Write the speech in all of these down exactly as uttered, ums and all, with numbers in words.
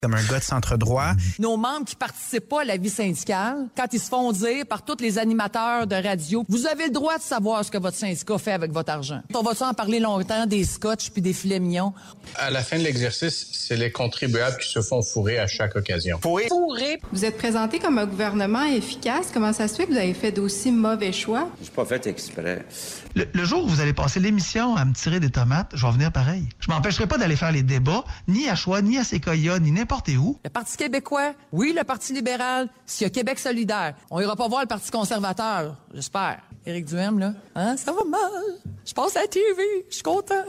comme un gars de centre-droit. Nos membres qui participent pas à la vie syndicale, quand ils se font dire par tous les animateurs de radio, vous avez le droit de savoir ce que votre syndicat fait avec votre argent. On va-tu en parler longtemps des scotch puis des filets mignons? À la fin de l'exercice, c'est les contribuables qui se font fourrer à chaque occasion. Fourrer? Fourrer. Vous êtes présenté comme un gouvernement efficace. Comment ça se fait que vous avez fait d'aussi mauvais choix? Je suis pas fait exprès. Le, le jour où vous allez passer l'émission à me tirer des tomates, je vais venir pareil. Je m'empêcherai pas d'aller faire les débats, ni à Choix, ni à Séquoia, ni n'importe où. Le Parti québécois, oui, le Parti libéral, s'il y a Québec solidaire. On ira pas voir le Parti conservateur, j'espère. Éric Duhem, là, hein, ça va mal. Je passe à la T V, je suis content.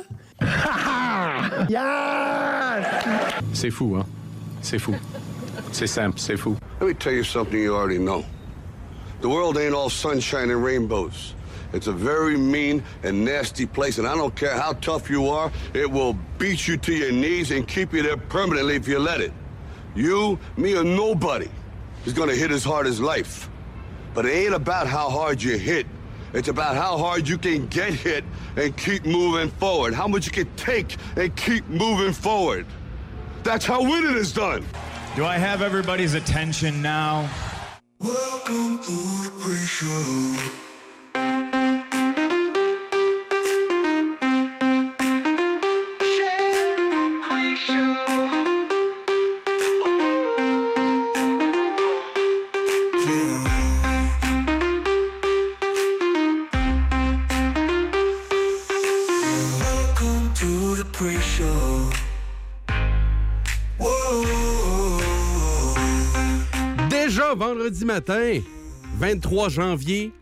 Yes! C'est fou, hein? C'est fou. C'est simple, c'est fou. Let me tell you something you already know. The world ain't all sunshine and rainbows. It's a very mean and nasty place, and I don't care how tough you are, it will beat you to your knees and keep you there permanently if you let it. You, me, or nobody is gonna hit as hard as life. But it ain't about how hard you hit. It's about how hard you can get hit and keep moving forward. How much you can take and keep moving forward. That's how winning is done. Do I have everybody's attention now? Welcome to the pre-show. Déjà vendredi matin, vingt-trois janvier,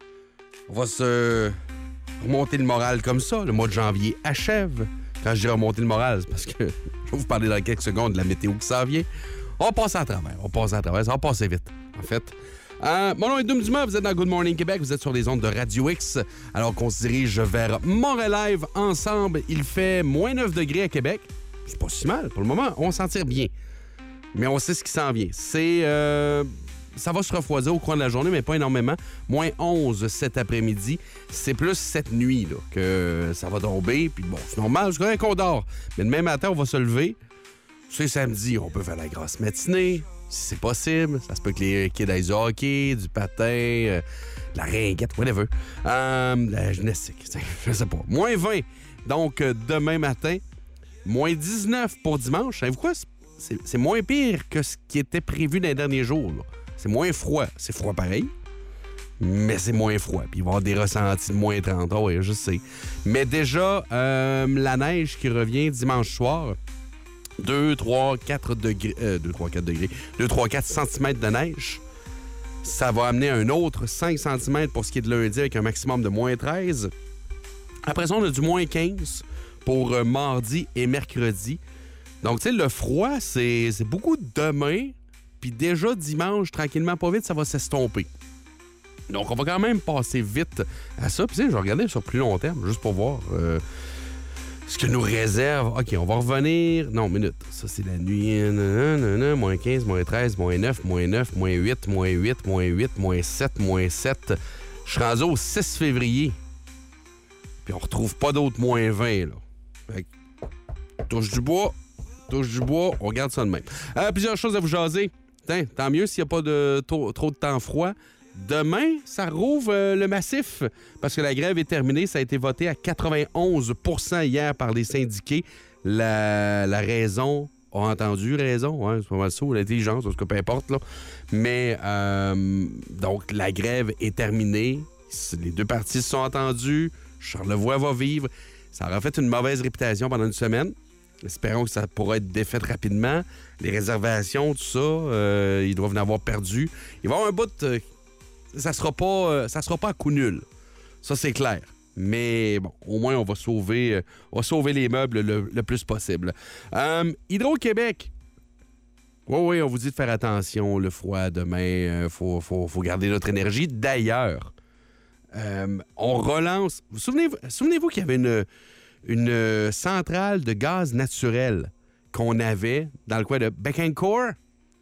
on va se remonter le moral comme ça. Le mois de janvier achève. Quand je dis remonter le moral, c'est parce que je vais vous parler dans quelques secondes de la météo qui s'en vient. On va passer à travers, on va passer à travers, ça va passer vite, en fait. Euh, mon nom est Doom Dumas, vous êtes dans Good Morning Québec, vous êtes sur les ondes de Radio X, alors qu'on se dirige vers Montréal Live ensemble. Il fait moins neuf degrés à Québec. C'est pas si mal pour le moment, on s'en tire bien. Mais on sait ce qui s'en vient. C'est... Euh, ça va se refroidir au cours de la journée, mais pas énormément. Moins onze cet après-midi. C'est plus cette nuit là, que ça va tomber. Puis bon, c'est normal, c'est correct qu'on dort. Mais demain matin, on va se lever. C'est samedi, on peut faire la grasse matinée. Si c'est possible. Ça se peut que les kids aillent du hockey, du patin, euh, de la ringuette, whatever. Euh, la gymnastique, je sais pas. Moins vingt, donc euh, demain matin. Moins dix-neuf pour dimanche. Savez-vous quoi? C'est, c'est moins pire que ce qui était prévu dans les derniers jours. Là. C'est moins froid. C'est froid pareil, mais c'est moins froid. Puis il va y avoir des ressentis de moins trente. Oh, oui, je sais. Mais déjà, euh, la neige qui revient dimanche soir, deux, trois, quatre degrés. Euh, deux, trois, quatre degrés. deux, trois, quatre centimètres de neige. Ça va amener un autre cinq centimètres pour ce qui est de lundi avec un maximum de moins treize. Après ça, on a du moins quinze pour euh, mardi et mercredi. Donc, tu sais, le froid, c'est, c'est beaucoup demain, puis déjà dimanche, tranquillement, pas vite, ça va s'estomper. Donc, on va quand même passer vite à ça. Puis, tu sais, je vais regarder sur plus long terme, juste pour voir euh, ce que nous réserve. OK, on va revenir... Non, minute. Ça, c'est la nuit. Nanana, moins quinze, moins treize, moins neuf, moins neuf, moins huit, moins huit, moins huit, moins sept, moins sept. Je suis rendu au six février. Puis, on retrouve pas d'autres moins vingt, là. Fait que, touche du bois... touche du bois, on regarde ça de même. Euh, plusieurs choses à vous jaser. Tain, tant mieux s'il n'y a pas de trop, trop de temps froid. Demain, ça rouvre euh, le massif parce que la grève est terminée. Ça a été voté à quatre-vingt-onze pour cent hier par les syndiqués. La, la raison, a entendu raison, hein, c'est pas mal ça, ou l'intelligence, en tout cas, peu importe. Là. Mais, euh, donc, la grève est terminée. Les deux parties se sont entendues. Charlevoix va vivre. Ça aura fait une mauvaise réputation pendant une semaine. Espérons que ça pourra être défait rapidement. Les réservations, tout ça, euh, ils doivent en avoir perdu. Il va y avoir un bout... Euh, ça sera pas, euh, ça sera pas à coup nul. Ça, c'est clair. Mais bon, au moins, on va sauver, euh, on va sauver les meubles le, le plus possible. Euh, Hydro-Québec. Oui, oui, on vous dit de faire attention. Le froid, demain, il euh, faut, faut, faut garder notre énergie. D'ailleurs, euh, on relance... Vous souvenez-vous, souvenez-vous qu'il y avait une... une centrale de gaz naturel qu'on avait dans le coin de Bécancour.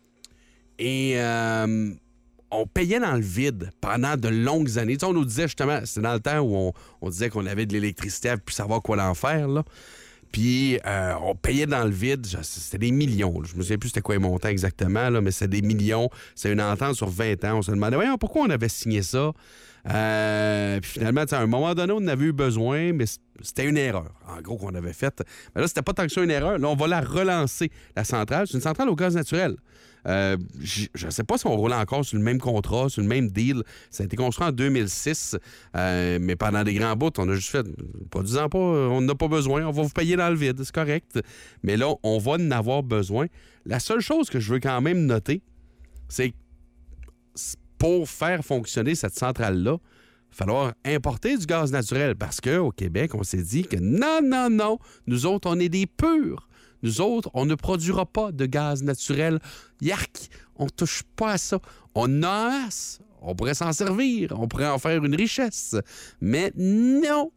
Et euh, on payait dans le vide pendant de longues années. Tu sais, on nous disait justement, c'était dans le temps où on, on disait qu'on avait de l'électricité pour savoir quoi en faire. Là. Puis euh, on payait dans le vide, c'était des millions. Là. Je me souviens plus c'était quoi les montants exactement, là, mais c'était des millions. C'est une entente sur vingt ans. On se demandait, voyons, pourquoi on avait signé ça? Euh, puis finalement, à un moment donné, on en avait eu besoin, mais c'était une erreur, en gros, qu'on avait faite. Mais là, c'était pas tant que ça une erreur. Là, on va la relancer, la centrale. C'est une centrale au gaz naturel. Euh, je ne sais pas si on roule encore sur le même contrat, sur le même deal. Ça a été construit en deux mille six, euh, mais pendant des grands bouts, on a juste fait, pas disant pas, on n'a pas besoin, on va vous payer dans le vide, c'est correct. Mais là, on va en avoir besoin. La seule chose que je veux quand même noter, c'est que pour faire fonctionner cette centrale-là, il va falloir importer du gaz naturel parce qu'au Québec, on s'est dit que non, non, non, nous autres, on est des purs. Nous autres, on ne produira pas de gaz naturel. Yark! On ne touche pas à ça. On a en masse. On pourrait s'en servir. On pourrait en faire une richesse. Mais non!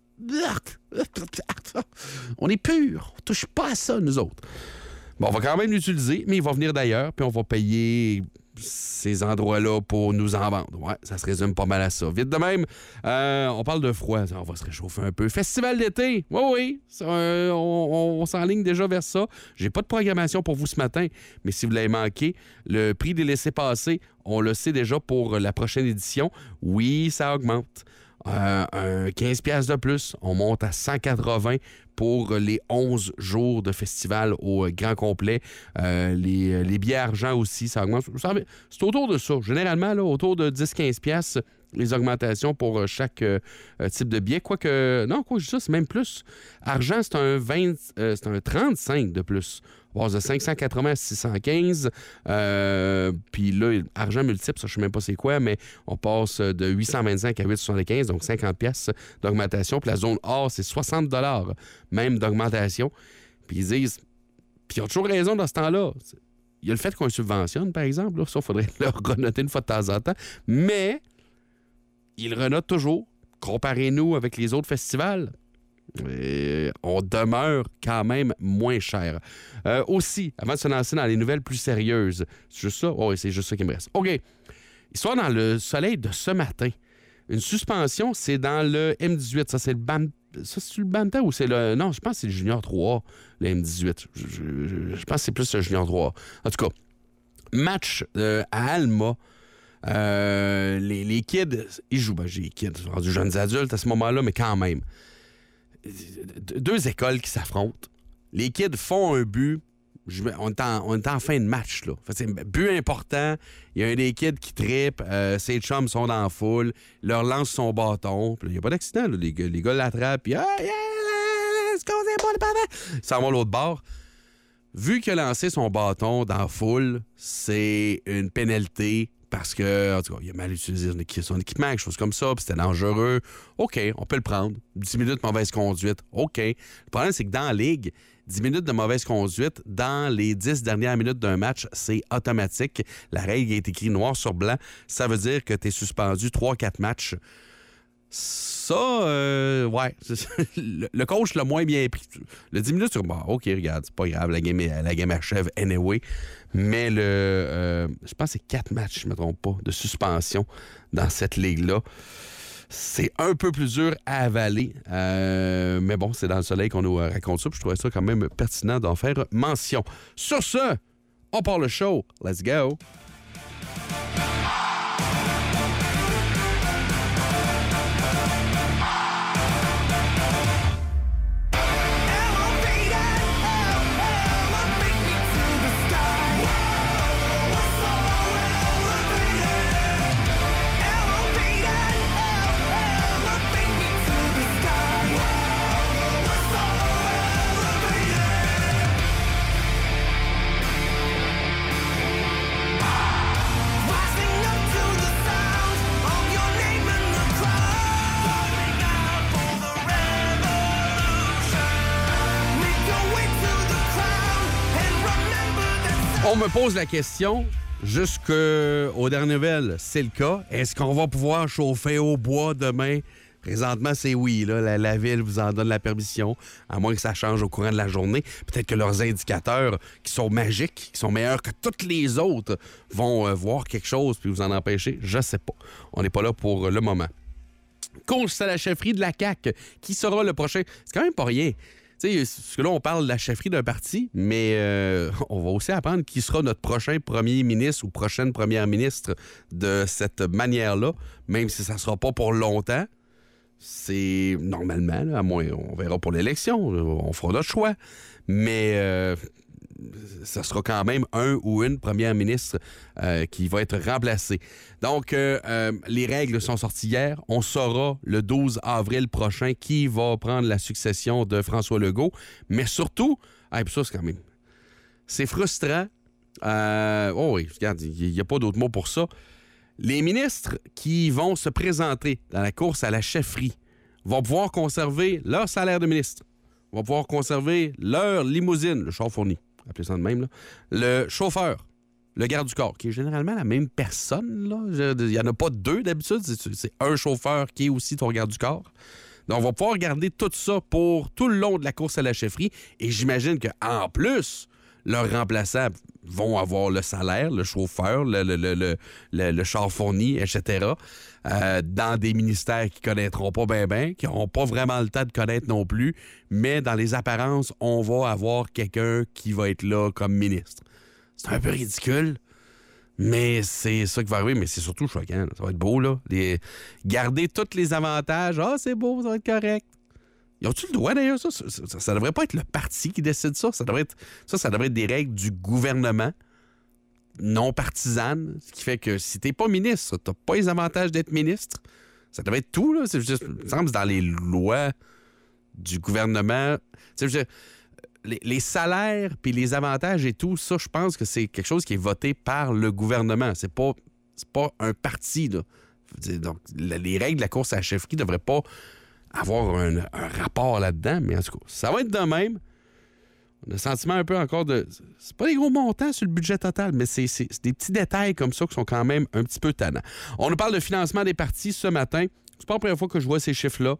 On est pur. On ne touche pas à ça, nous autres. Bon, on va quand même l'utiliser, mais il va venir d'ailleurs, puis on va payer ces endroits-là pour nous en vendre. Ouais, ça se résume pas mal à ça. Vite de même, euh, on parle de froid. On va se réchauffer un peu. Festival d'été. Oui, oui. Ça, euh, on, on, on s'enligne déjà vers ça. J'ai pas de programmation pour vous ce matin, mais si vous l'avez manqué, le prix des laissez-passer, on le sait déjà pour la prochaine édition. Oui, ça augmente. Euh, un quinze piastres de plus. On monte à cent quatre-vingts pour les onze jours de festival au grand complet. Euh, les, les billets argent aussi, ça augmente. C'est autour de ça. Généralement, là, autour de dix à quinze piastres les augmentations pour chaque euh, type de billet. Quoique, non, quoi, je dis ça, c'est même plus. Argent, c'est un vingt, euh, c'est un trente-cinq de plus. On passe de cinq cent quatre-vingts à six cent quinze. Euh, Puis là, argent multiple, ça, je ne sais même pas c'est quoi, mais on passe de huit cent vingt-cinq à huit cent soixante-quinze, donc cinquante piastres d'augmentation. Puis la zone or, c'est soixante dollars même d'augmentation. Puis ils disent, puis ils ont toujours raison dans ce temps-là. Il y a le fait qu'on subventionne, par exemple. Là, ça, il faudrait le renoter une fois de temps en temps. Mais ils renotent toujours. Comparez-nous avec les autres festivals. Et on demeure quand même moins cher. Euh, aussi, avant de se lancer dans les nouvelles plus sérieuses, c'est juste ça? Oui, c'est juste ça qui me reste. OK. Histoire dans le soleil de ce matin. Une suspension, c'est dans le M dix-huit. Ça, c'est le BAM... Ça, c'est le Bantam ou c'est le... Non, je pense que c'est le Junior trois A, le M dix-huit. Je, je, je, je pense que c'est plus le Junior trois A. En tout cas, match euh, à Alma. Euh, les, les kids, ils jouent. Ben, j'ai les kids, rendus jeunes adultes à ce moment-là, mais quand même. Deux écoles qui s'affrontent. Les kids font un but. Je, on, est en, on est en fin de match, là. Fait, c'est un but important. Il y a un des kids qui trippe. Euh, ses chums sont dans la foule. Il leur lance son bâton. Il n'y a pas d'accident, là. Les, les gars l'attrapent. Puis, ah, yeah, est-ce qu'on est pas le papa? Ça va l'autre bord. Vu qu'il a lancé son bâton dans la foule, c'est une pénalité. Parce que, en tout cas, il a mal utilisé son équipement, quelque chose comme ça, puis c'était dangereux. OK, on peut le prendre. dix minutes de mauvaise conduite. OK. Le problème, c'est que dans la ligue, dix minutes de mauvaise conduite, dans les dix dernières minutes d'un match, c'est automatique. La règle est écrite noir sur blanc. Ça veut dire que tu es suspendu trois quatre matchs. Ça, euh, ouais. Le, le coach l'a moins bien pris. Le dix minutes sur... Bon, OK, regarde, c'est pas grave, la game, la game achève anyway. Mais le, euh, je pense que c'est quatre matchs, je ne me trompe pas, de suspension dans cette ligue-là. C'est un peu plus dur à avaler. Euh, mais bon, c'est dans le soleil qu'on nous raconte ça. Puis je trouvais ça quand même pertinent d'en faire mention. Sur ce, on part le show. Let's go! On me pose la question, jusqu'aux dernières nouvelles, c'est le cas. Est-ce qu'on va pouvoir chauffer au bois demain? Présentement, c'est oui. Là. La, la ville vous en donne la permission, à moins que ça change au courant de la journée. Peut-être que leurs indicateurs, qui sont magiques, qui sont meilleurs que tous les autres, vont euh, voir quelque chose puis vous en empêcher. Je sais pas. On n'est pas là pour le moment. Course à la chefferie de la C A Q. Qui sera le prochain? C'est quand même pas rien. Tu sais, parce que là, on parle de la chefferie d'un parti, mais euh, on va aussi apprendre qui sera notre prochain premier ministre ou prochaine première ministre de cette manière-là, même si ça ne sera pas pour longtemps. C'est normalement, là, à moins, on verra pour l'élection, on fera notre choix, mais euh, ça sera quand même un ou une première ministre euh, qui va être remplacée. Donc, euh, euh, les règles sont sorties hier. On saura le douze avril prochain qui va prendre la succession de François Legault, mais surtout, ah, puis ça, c'est quand même, c'est frustrant. Euh, oh oui, regarde, il n'y a pas d'autre mot pour ça. Les ministres qui vont se présenter dans la course à la chefferie vont pouvoir conserver leur salaire de ministre, vont pouvoir conserver leur limousine, le char fourni, appelez ça de même, là, le chauffeur, le garde du corps, qui est généralement la même personne. Là. Il n'y en a pas deux d'habitude, c'est, c'est un chauffeur qui est aussi ton garde du corps. Donc, on va pouvoir garder tout ça pour tout le long de la course à la chefferie. Et j'imagine qu'en plus, leurs remplaçants vont avoir le salaire, le chauffeur, le, le, le, le, le, le char fourni, et cetera, euh, dans des ministères qui ne connaîtront pas bien, bien, qui n'auront pas vraiment le temps de connaître non plus. Mais dans les apparences, on va avoir quelqu'un qui va être là comme ministre. C'est un peu ridicule, mais c'est ça qui va arriver. Mais c'est surtout choquant. Ça va être beau, là. Les... Garder tous les avantages. Ah, c'est beau, ça va être correct. Ils ont-tu le droit, d'ailleurs, ça? Ça, ça? ça devrait pas être le parti qui décide ça. Ça devrait être, ça, ça devrait être des règles du gouvernement non partisanes, ce qui fait que si t'es pas ministre, t'as pas les avantages d'être ministre. Ça devrait être tout, là. C'est juste, il me semble, dans les lois du gouvernement. Tu sais, les, les salaires puis les avantages et tout, ça, je pense que c'est quelque chose qui est voté par le gouvernement. C'est pas, c'est pas un parti, là. Donc, les règles de la course à la chefferie devraient pas avoir un, un rapport là-dedans, mais en tout cas, ça va être de même. On a le sentiment un peu encore de... C'est pas des gros montants sur le budget total, mais c'est, c'est, c'est des petits détails comme ça qui sont quand même un petit peu tannants. On nous parle de financement des partis ce matin. C'est pas la première fois que je vois ces chiffres-là.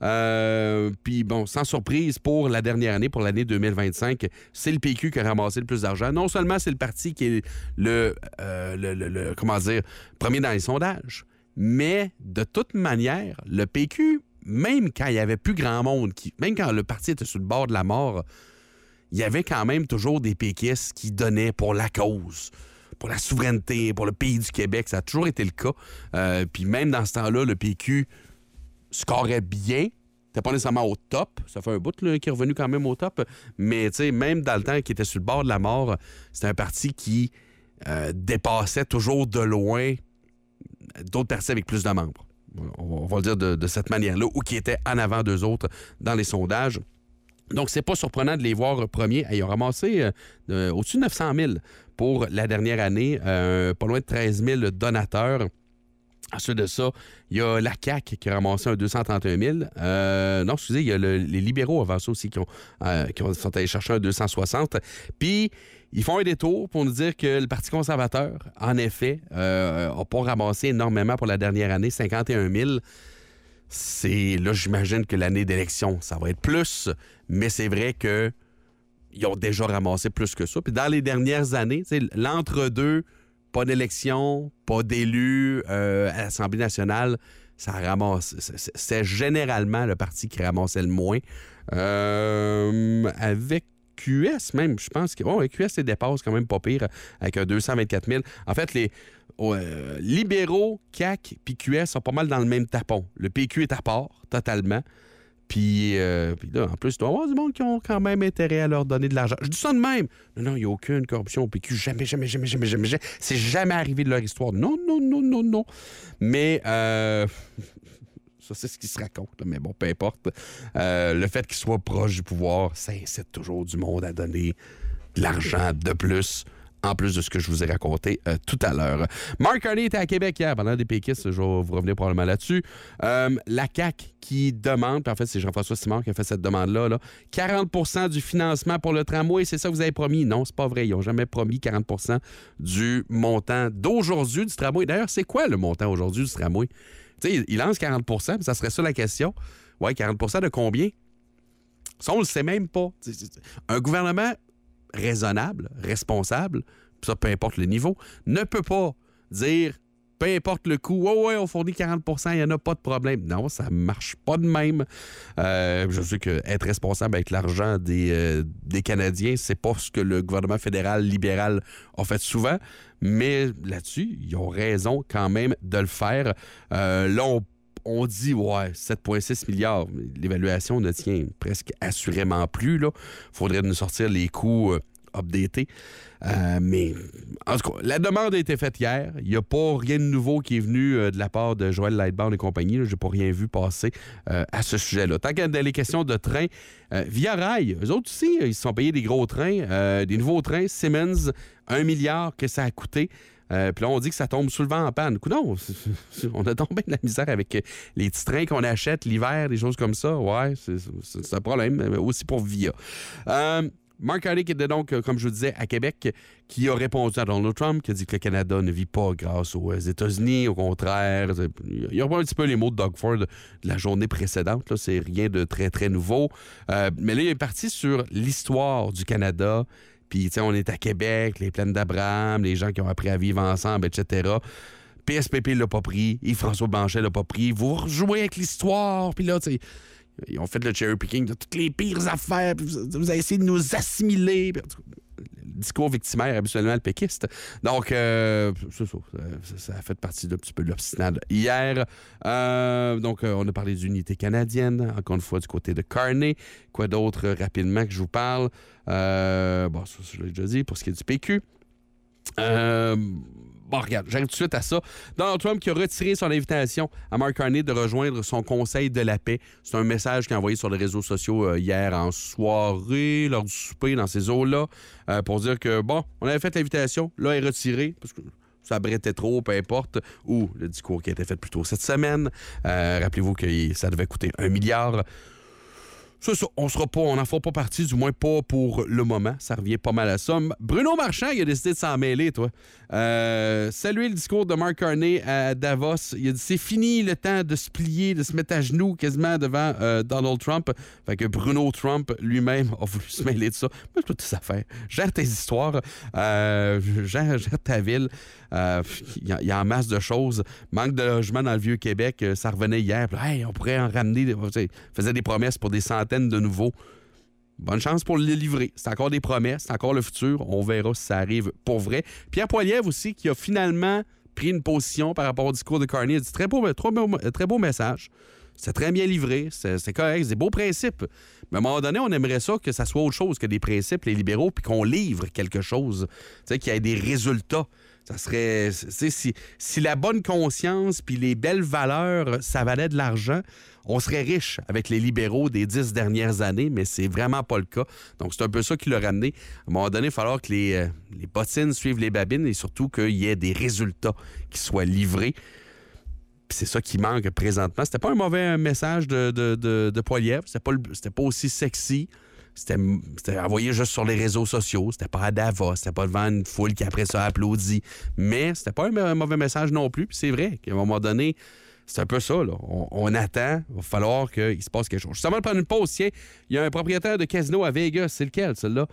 Euh, Puis bon, sans surprise, pour la dernière année, pour l'année deux mille vingt-cinq, c'est le P Q qui a ramassé le plus d'argent. Non seulement c'est le parti qui est le, euh, le, le, le comment dire, premier dans les sondages, mais de toute manière, le P Q... Même quand il n'y avait plus grand monde, qui, même quand le parti était sur le bord de la mort, il y avait quand même toujours des péquistes qui donnaient pour la cause, pour la souveraineté, pour le pays du Québec. Ça a toujours été le cas. Euh, puis même dans ce temps-là, le P Q scorait bien. C'était pas nécessairement au top. Ça fait un bout là, qui est revenu quand même au top. Mais même dans le temps qu'il était sur le bord de la mort, c'était un parti qui euh, dépassait toujours de loin d'autres partis avec plus de membres. On va le dire de, de cette manière-là, ou qui étaient en avant d'eux autres dans les sondages. Donc, c'est pas surprenant de les voir premiers. Ils ont ramassé euh, euh, au-dessus de neuf cent mille pour la dernière année, euh, pas loin de treize mille donateurs. Ensuite de ça, il y a la C A Q qui a ramassé un deux cent trente et un mille. Euh, non, excusez, il y a le, les libéraux avant ça aussi qui, ont, euh, qui ont, sont allés chercher un deux cent soixante. Puis, ils font un détour pour nous dire que le Parti conservateur, en effet, n'a euh, pas ramassé énormément pour la dernière année, cinquante et un mille. C'est, là, j'imagine que l'année d'élection, ça va être plus, mais c'est vrai que ils ont déjà ramassé plus que ça. Puis dans les dernières années, l'entre-deux, pas d'élection, pas d'élus euh, à l'Assemblée nationale, ça ramasse. C'est généralement le parti qui ramassait le moins. Euh, avec Q S même, je pense que... Oh, Q S les dépasse quand même pas pire, avec un deux cent vingt-quatre mille. En fait, les euh, libéraux, C A Q puis Q S sont pas mal dans le même tapon. Le P Q est à part, totalement. Puis, euh, puis là, en plus, il doit y avoir du monde qui ont quand même intérêt à leur donner de l'argent. Je dis ça de même. Non, non, il n'y a aucune corruption au P Q. Jamais, jamais, jamais, jamais, jamais, jamais. C'est jamais arrivé de leur histoire. Non, non, non, non, non. Mais, euh, ça, c'est ce qui se raconte. Mais bon, peu importe. Euh, le fait qu'ils soient proches du pouvoir, ça incite toujours du monde à donner de l'argent de plus, en plus de ce que je vous ai raconté euh, tout à l'heure. Mark Carney était à Québec hier, pendant des péquistes, je vais vous revenir probablement là-dessus. Euh, la C A Q qui demande, puis en fait, c'est Jean-François Simard qui a fait cette demande-là, là, quarante pour cent du financement pour le tramway, c'est ça que vous avez promis? Non, c'est pas vrai. Ils n'ont jamais promis quarante pour cent du montant d'aujourd'hui du tramway. D'ailleurs, c'est quoi le montant aujourd'hui du tramway? Tu sais, ils lancent quarante pour cent, puis ça serait ça la question. Ouais, quarante pour cent de combien? Ça, on le sait même pas. Un gouvernement raisonnable, responsable, ça peu importe le niveau, ne peut pas dire peu importe le coût, ouais, ouais, on fournit quarante pour cent, il n'y en a pas de problème. Non, ça marche pas de même. Euh, je sais qu'être responsable avec l'argent des, euh, des Canadiens, c'est pas ce que le gouvernement fédéral libéral a fait souvent, mais là-dessus, ils ont raison quand même de le faire. Euh, là, on On dit, ouais, sept virgule six milliards. L'évaluation ne tient presque assurément plus. Il faudrait nous sortir les coûts euh, updatés. Euh, mais, en tout cas, la demande a été faite hier. Il n'y a pas rien de nouveau qui est venu euh, de la part de Joël Lightbound et compagnie. Je n'ai pas rien vu passer euh, à ce sujet-là. Tant qu'il y a des questions de train, euh, Via Rail, eux autres aussi, ils se sont payés des gros trains, euh, des nouveaux trains. Siemens, un milliard que ça a coûté. Euh, puis là, on dit que ça tombe souvent en panne. Non, on a tombé de la misère avec les petits trains qu'on achète l'hiver, des choses comme ça. Ouais, c'est, c'est, c'est un problème, mais aussi pour Via. Euh, Mark Carney, qui était donc, comme je vous disais, à Québec, qui a répondu à Donald Trump, qui a dit que le Canada ne vit pas grâce aux États-Unis. Au contraire, il reprend un petit peu les mots de Doug Ford de la journée précédente. Là, c'est rien de très, très nouveau. Euh, mais là, il est parti sur l'histoire du Canada. Puis, tu sais, on est à Québec, les plaines d'Abraham, les gens qui ont appris à vivre ensemble, et cetera. P S P P l'a pas pris, Yves-François Blanchet l'a pas pris. Vous rejouez avec l'histoire, puis là, tu sais, ils ont fait le cherry picking de toutes les pires affaires, puis vous, vous avez essayé de nous assimiler. Puis, le discours victimaire, habituellement, le péquiste. Donc, euh, c'est ça, ça, ça a fait partie d'un petit peu de l'obstinade hier. Euh, donc, euh, on a parlé d'unité canadienne, encore une fois, du côté de Carney. Quoi d'autre, euh, rapidement, que je vous parle? Euh, bon, ça, je l'ai déjà dit, pour ce qui est du P Q. Euh, bon, regarde, j'arrive tout de suite à ça. Donald Trump qui a retiré son invitation à Mark Carney de rejoindre son Conseil de la paix. C'est un message qu'il a envoyé sur les réseaux sociaux euh, hier en soirée, lors du souper, dans ces eaux-là, euh, pour dire que, bon, on avait fait l'invitation, là, elle est retirée, parce que ça brêtait trop, peu importe, ou le discours qui a été fait plus tôt cette semaine. Euh, rappelez-vous que ça devait coûter un milliard. C'est ça, on sera pas, on n'en fera pas partie, du moins pas pour le moment. Ça revient pas mal à ça. Bruno Marchand, il a décidé de s'en mêler, toi. Euh, saluer le discours de Mark Carney à Davos. Il a dit, c'est fini le temps de se plier, de se mettre à genoux quasiment devant euh, Donald Trump. Fait que Bruno Trump lui-même a voulu se mêler de ça. Moi, toutes tes affaires. Gère tes histoires. Euh, gère, gère ta ville. Euh, il y, y a en masse de choses. Manque de logement dans le Vieux-Québec. Ça revenait hier. Puis, hey, on pourrait en ramener. Il faisait des promesses pour des centaines de nouveaux. Bonne chance pour le livrer. C'est encore des promesses, c'est encore le futur. On verra si ça arrive pour vrai. Pierre Poilievre aussi, qui a finalement pris une position par rapport au discours de Carney. Il a dit très beau, très beau, très beau message. C'est très bien livré. C'est, c'est correct. C'est des beaux principes. Mais à un moment donné, on aimerait ça que ça soit autre chose que des principes, les libéraux, puis qu'on livre quelque chose. Tu sais, qu'il y ait des résultats. Ça serait... Si, si la bonne conscience puis les belles valeurs, ça valait de l'argent, on serait riche avec les libéraux des dix dernières années, mais c'est vraiment pas le cas. Donc, c'est un peu ça qui l'a ramené. À un moment donné, il va falloir que les, les bottines suivent les babines et surtout qu'il y ait des résultats qui soient livrés. Puis c'est ça qui manque présentement. C'était pas un mauvais message de, de, de, de Poilievre. C'était pas, c'était pas aussi sexy. C'était, c'était envoyé juste sur les réseaux sociaux. C'était pas à Davos. C'était pas devant une foule qui, après ça, applaudit. Mais c'était pas un mauvais message non plus. Puis c'est vrai qu'à un moment donné, c'est un peu ça, là. On, on attend. Il va falloir qu'il se passe quelque chose. Justement, prendre une pause, tiens. Il y a un propriétaire de casino à Vegas. C'est lequel, celui-là?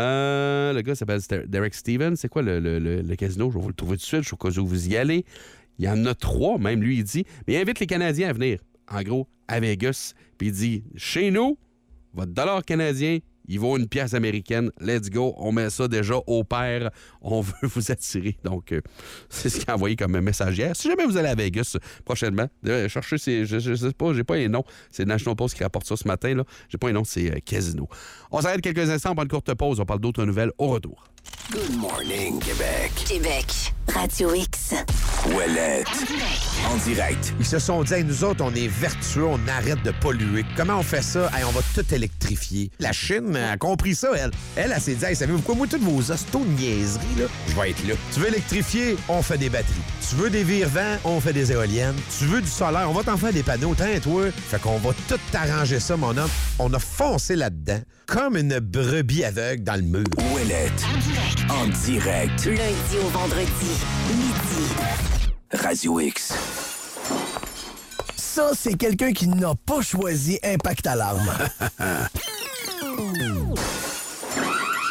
Euh, le gars s'appelle Derek Stevens. C'est quoi le, le, le, le casino? Je vais vous le trouver tout de suite. Je suis au cas où vous y allez. Il y en a trois, même lui, il dit. Mais il invite les Canadiens à venir, en gros, à Vegas. Puis il dit, chez nous, votre dollar canadien, il vaut une pièce américaine. Let's go. On met ça déjà au pair. On veut vous attirer. Donc, euh, c'est ce qu'il a envoyé comme message hier. Si jamais vous allez à Vegas prochainement, euh, cherchez, ces, je, je sais pas, j'ai pas les noms. C'est National Post qui rapporte ça ce matin. Là. J'ai pas les noms, c'est euh, Casino. On s'arrête quelques instants, on prend une courte pause. On parle d'autres nouvelles au retour. Good morning, Québec. Québec. Radio X. Ouellette. En direct. Ils se sont dit, hey, nous autres, on est vertueux, on arrête de polluer. Comment on fait ça? Hey, on va tout électrifier. La Chine a compris ça, elle. Elle, elle s'est dit, hey, savez-vous quoi? Moi, toutes vos hostos de niaiseries, là, je vais être là. Tu veux électrifier? On fait des batteries. Tu veux des vire-vents? On fait des éoliennes. Tu veux du solaire? On va t'en faire des panneaux. Tiens, toi. Fait qu'on va tout t'arranger ça, mon homme. On a foncé là-dedans comme une brebis aveugle dans le mur. Ouellette. En direct. Lundi au vendredi, midi. Radio X. Ça, c'est quelqu'un qui n'a pas choisi Impact Alarme.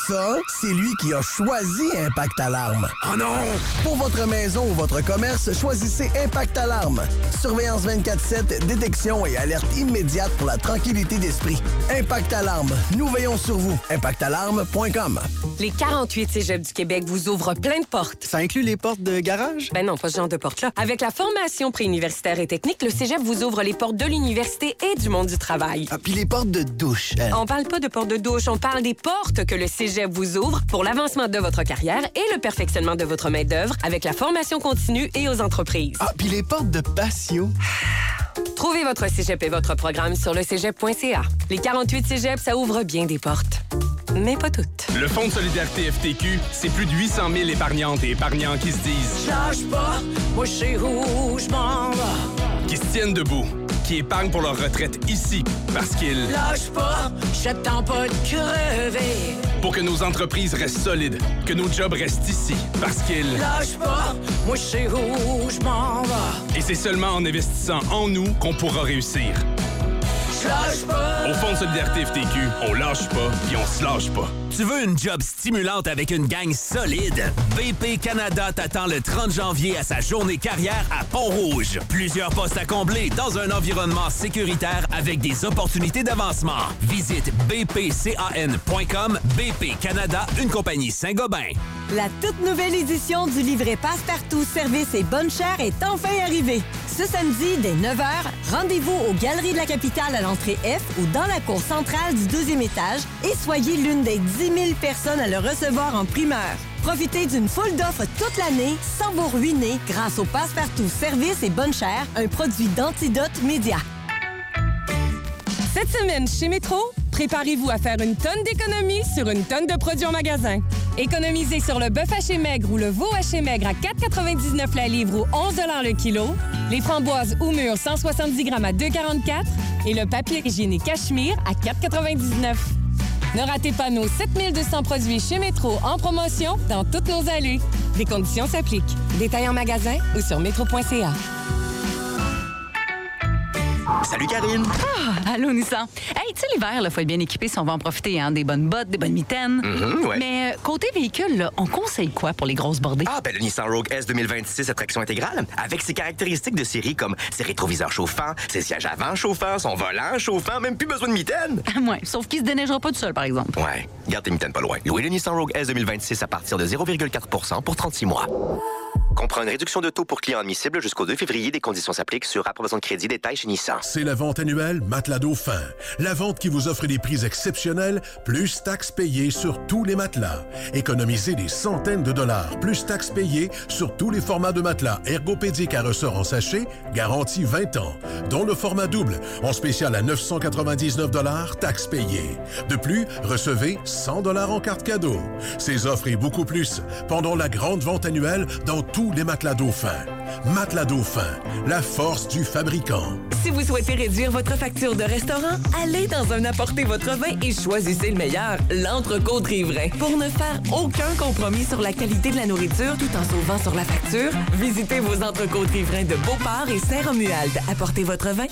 ça, hein? C'est lui qui a choisi Impact Alarme. Oh non! Pour votre maison ou votre commerce, choisissez Impact Alarme. Surveillance vingt-quatre sept, détection et alerte immédiate pour la tranquillité d'esprit. Impact Alarme. Nous veillons sur vous. impact alarme point com. Les quarante-huit cégeps du Québec vous ouvrent plein de portes. Ça inclut les portes de garage? Ben non, pas ce genre de portes-là. Avec la formation préuniversitaire et technique, le cégep vous ouvre les portes de l'université et du monde du travail. Ah, puis les portes de douche. Hein? On parle pas de portes de douche, on parle des portes que le cégep vous ouvre pour l'avancement de votre carrière et le perfectionnement de votre main-d'œuvre avec la formation continue et aux entreprises. Ah, puis les portes de patio. Trouvez votre cégep et votre programme sur le cégep point c a. Les quarante-huit cégeps, ça ouvre bien des portes. Mais pas toutes. Le Fonds de solidarité F T Q, c'est plus de huit cent mille épargnantes et épargnants qui se disent « Lâche pas, moi je sais où je m'en vais. » Qui se tiennent debout, qui épargnent pour leur retraite ici, parce qu'ils... Lâche pas, j'attends pas de crever. Pour que nos entreprises restent solides, que nos jobs restent ici, parce qu'ils... Lâche pas, moi je sais où je m'en vais. Et c'est seulement en investissant en nous qu'on pourra réussir. Lâche pas. Au Fonds de solidarité F T Q, on lâche pas puis on se lâche pas. Tu veux une job stimulante avec une gang solide? B P Canada t'attend le trente janvier à sa journée carrière à Pont-Rouge. Plusieurs postes à combler dans un environnement sécuritaire avec des opportunités d'avancement. Visite b p can point com. B P Canada, une compagnie Saint-Gobain. La toute nouvelle édition du livret Passe-Partout Service et Bonne Chère est enfin arrivée. Ce samedi, dès neuf heures, rendez-vous aux Galeries de la Capitale à l'entrée F ou dans la cour centrale du deuxième étage et soyez l'une des dix mille personnes à le recevoir en primeur. Profitez d'une foule d'offres toute l'année sans vous ruiner grâce au Passe-Partout Service et Bonne Chère, un produit d'Antidote Média. Cette semaine, chez Métro, préparez-vous à faire une tonne d'économies sur une tonne de produits en magasin. Économisez sur le bœuf haché maigre ou le veau haché maigre à quatre quatre-vingt-dix-neuf la livre ou onze le kilo, les framboises ou mûres cent soixante-dix grammes à deux quarante-quatre et le papier hygiénique Cachemire à quatre quatre-vingt-dix-neuf. Ne ratez pas nos sept mille deux cents produits chez Métro en promotion dans toutes nos allées. Des conditions s'appliquent. Détails en magasin ou sur métro point c a. Salut Karine! Ah, allô Nissan. Hey, tu sais, l'hiver, il faut être bien équipé si on va en profiter, hein? Des bonnes bottes, des bonnes mitaines. Mm-hmm, ouais. Mais euh, côté véhicule, là, on conseille quoi pour les grosses bordées? Ah, ben le Nissan Rogue S deux mille vingt-six à traction intégrale. Avec ses caractéristiques de série comme ses rétroviseurs chauffants, ses sièges avant chauffants, son volant chauffant, même plus besoin de mitaines. Ouais, sauf qu'il se déneigera pas tout seul, par exemple. Ouais, garde tes mitaines pas loin. Louez le Nissan Rogue S deux mille vingt-six à partir de zéro virgule quatre pour cent pour trente-six mois. Comprend une réduction de taux pour clients admissibles jusqu'au deux février. Des conditions s'appliquent sur approbation de crédit. Détail chez Nissan. C'est la vente annuelle Matelas Dauphin. La vente qui vous offre des prix exceptionnels, plus taxes payées sur tous les matelas. Économisez des centaines de dollars, plus taxes payées sur tous les formats de matelas ergopédiques à ressort en sachet, garantie vingt ans, dont le format double, en spécial à neuf cent quatre-vingt-dix-neuf dollars, taxes payées. De plus, recevez cent dollars en carte cadeau. Ces offres et beaucoup plus pendant la grande vente annuelle dans tous les matelas Dauphin. Matelas Dauphin, la force du fabricant. Si vous souhaitez réduire votre facture de restaurant, allez dans un Apportez votre vin et choisissez le meilleur, l'Entrecôte Riverain. Pour ne faire aucun compromis sur la qualité de la nourriture tout en sauvant sur la facture, visitez vos Entrecôtes Riverains de Beauport et Saint-Romuald. Apportez votre vin.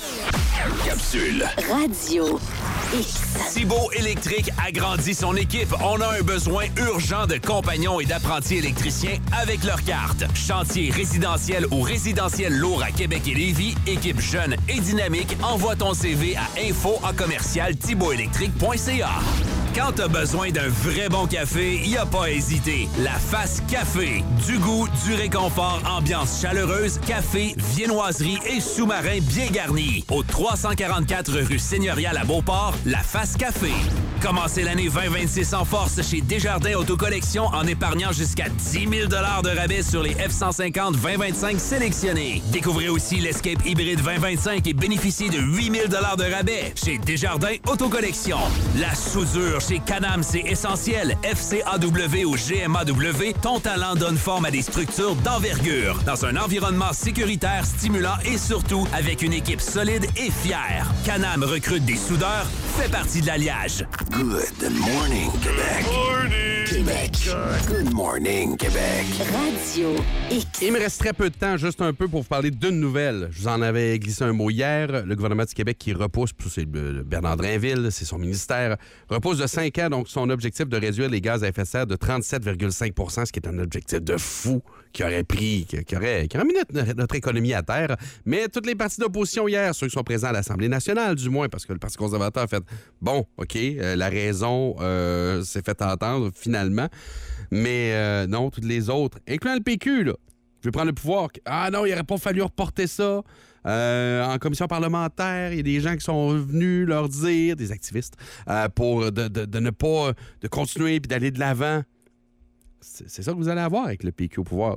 Capsule. Radio X. Thibault Électrique agrandit son équipe. On a un besoin urgent de compagnons et d'apprentis électriciens avec leur carte. Chantier résidentiel ou résidentiel lourd à Québec et Lévis, équipe jeune et dynamique, envoie ton C V à info en commercial thibault électrique point c a. Quand t'as besoin d'un vrai bon café, y a pas à hésiter. La Face Café. Du goût, du réconfort, ambiance chaleureuse, café, viennoiserie et sous-marin bien garni. Au trois cent quarante-quatre rue Seigneurial à Beauport, La Face Café. Commencez l'année vingt vingt-six en force chez Desjardins Autocollection en épargnant jusqu'à dix mille dollars de rabais sur les F cent cinquante vingt vingt-cinq sélectionnés. Découvrez aussi l'Escape hybride vingt vingt-cinq et bénéficiez de huit mille dollars de rabais chez Desjardins Autocollection. La soudure chez Canam, c'est essentiel. F C A W ou G M A W, ton talent donne forme à des structures d'envergure. Dans un environnement sécuritaire, stimulant et surtout avec une équipe solide et fière. Canam recrute des soudeurs, fait partie de l'alliage. Good morning, Québec. Morning. Québec. Good morning, Québec. Radio X. Il me reste très peu de temps, juste un peu pour vous parler d'une nouvelle. Je vous en avais glissé un mot hier. Le gouvernement du Québec qui repousse, c'est Bernard Drainville, c'est son ministère, repousse de cinq ans, donc son objectif de réduire les gaz à effet de serre de trente-sept virgule cinq pour cent, ce qui est un objectif de fou qui aurait pris, qui, qui aurait, qui aurait mis notre, notre économie à terre. Mais toutes les partis d'opposition hier, ceux qui sont présents à l'Assemblée nationale, du moins, parce que le Parti conservateur a fait « Bon, OK, euh, la raison euh, s'est fait entendre finalement. » Mais euh, non, toutes les autres, incluant le P Q, là, je vais prendre le pouvoir. Ah non, il n'aurait pas fallu reporter ça. Euh, en commission parlementaire, il y a des gens qui sont venus leur dire, des activistes, euh, pour de, de, de ne pas de continuer et d'aller de l'avant. C'est, c'est ça que vous allez avoir avec le P Q au pouvoir.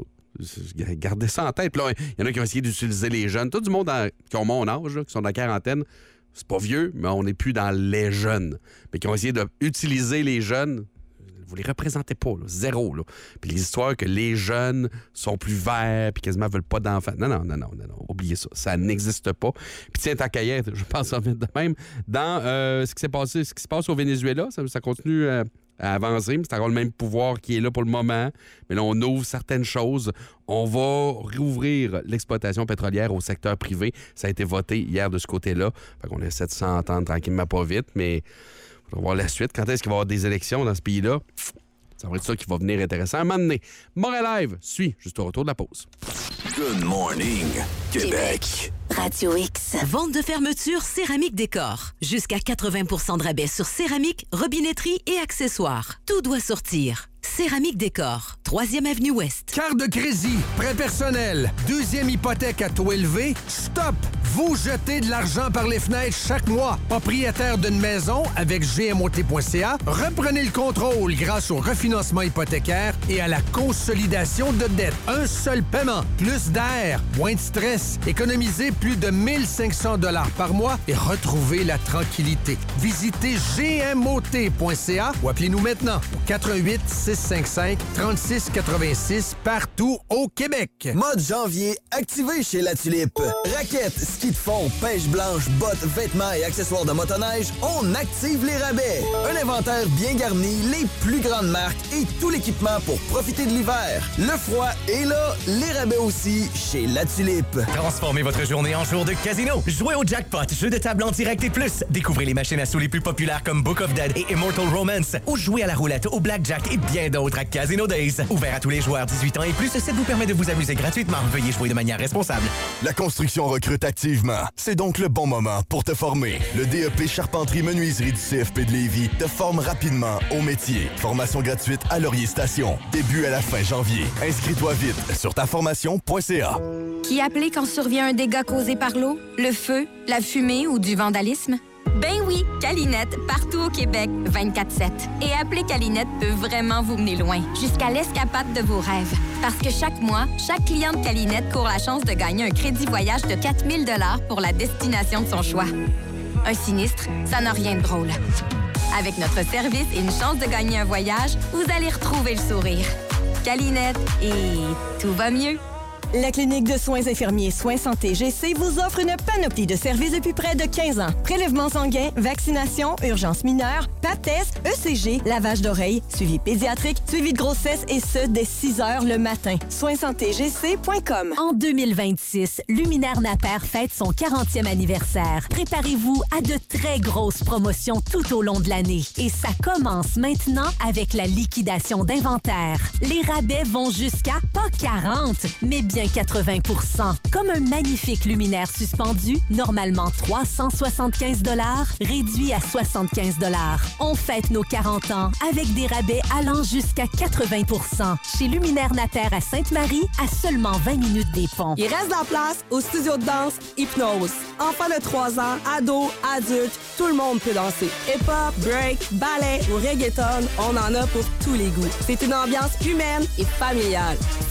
Gardez ça en tête. Là, il y en a qui ont essayé d'utiliser les jeunes. Tout du monde en, qui ont mon âge, là, qui sont dans la quarantaine, c'est pas vieux, mais on n'est plus dans les jeunes. Mais qui ont essayé d'utiliser les jeunes. Vous les représentez pas, là, zéro. Là. Puis les histoires que les jeunes sont plus verts puis quasiment veulent pas d'enfants. Non, non, non, non, non, non, oubliez ça. Ça n'existe pas. Puis tiens, ta caillette, je pense en fait de même, dans euh, ce qui s'est passé, ce qui se passe au Venezuela, ça, ça continue euh, à avancer, mais c'est encore le même pouvoir qui est là pour le moment. Mais là, on ouvre certaines choses. On va rouvrir l'exploitation pétrolière au secteur privé. Ça a été voté hier de ce côté-là. Fait qu'on essaie de s'entendre tranquillement, pas vite, mais... On va voir la suite. Quand est-ce qu'il va y avoir des élections dans ce pays-là? Ça va être ça qui va venir intéressant. À un moment donné, Montréal Live suit juste au retour de la pause. Good morning, Québec. Radio X. Vente de fermeture Céramique Décor. Jusqu'à quatre-vingts pour cent de rabais sur céramique, robinetterie et accessoires. Tout doit sortir. Céramique Décor. troisième avenue Ouest. Carte de crédit, prêt personnel, deuxième hypothèque à taux élevé. Stop! Vous jetez de l'argent par les fenêtres chaque mois. Propriétaire d'une maison avec G M O T point C A, reprenez le contrôle grâce au refinancement hypothécaire et à la consolidation de dettes. Un seul paiement, plus d'air, moins de stress, économisez plus de mille cinq cents dollars par mois et retrouvez la tranquillité. Visitez G M O T point C A ou appelez-nous maintenant au quatre un huit, six cinq cinq, trois six huit six partout au Québec. Mode janvier activé chez La Tulipe. Raquettes, ski de fond, pêche blanche, bottes, vêtements et accessoires de motoneige, on active les rabais. Un inventaire bien garni, les plus grandes marques et tout l'équipement pour profiter de l'hiver. Le froid est là, les rabais aussi chez La Tulipe. Transformez votre journée en jour de casino. Jouez au jackpot, jeu de table en direct et plus. Découvrez les machines à sous les plus populaires comme Book of Dead et Immortal Romance. Ou jouez à la roulette, au blackjack et bien d'autres à Casino Days. Ouvert à tous les joueurs dix-huit ans et plus, ça vous permet de vous amuser gratuitement. Veuillez jouer de manière responsable. La construction recrute activement. C'est donc le bon moment pour te former. Le D E P Charpenterie Menuiserie du C F P de Lévis te forme rapidement au métier. Formation gratuite à Laurier Station. Début à la fin janvier. Inscris-toi vite sur taformation point c a. Qui appeler quand survient un dégât causé par l'eau, le feu, la fumée ou du vandalisme? Ben oui, Calinette, partout au Québec, vingt-quatre sept. Et appeler Calinette peut vraiment vous mener loin, jusqu'à l'escapade de vos rêves. Parce que chaque mois, chaque client de Calinette court la chance de gagner un crédit voyage de quatre mille dollars pour la destination de son choix. Un sinistre, ça n'a rien de drôle. Avec notre service et une chance de gagner un voyage, vous allez retrouver le sourire. Calinette, et tout va mieux. La clinique de soins infirmiers Soins Santé G C vous offre une panoplie de services depuis près de quinze ans. Prélèvements sanguins, vaccination, urgences mineures, pap test, E C G, lavage d'oreilles, suivi pédiatrique, suivi de grossesse et ce, dès six heures le matin. soins santé g c point com. En deux mille vingt-six, Luminaire Napper fête son quarantième anniversaire. Préparez-vous à de très grosses promotions tout au long de l'année. Et ça commence maintenant avec la liquidation d'inventaire. Les rabais vont jusqu'à, pas quarante, mais bien quatre-vingts pour cent. Comme un magnifique luminaire suspendu, normalement trois cent soixante-quinze dollars, réduit à soixante-quinze dollars. On fête nos quarante ans avec des rabais allant jusqu'à quatre-vingts pour cent. Chez Luminaire Napper à Sainte-Marie, à seulement vingt minutes des ponts. Il reste de la place au studio de danse Hypnose. Enfants de trois ans, ados, adultes, tout le monde peut danser. Hip-hop, break, ballet ou reggaeton, on en a pour tous les goûts. C'est une ambiance humaine et familiale.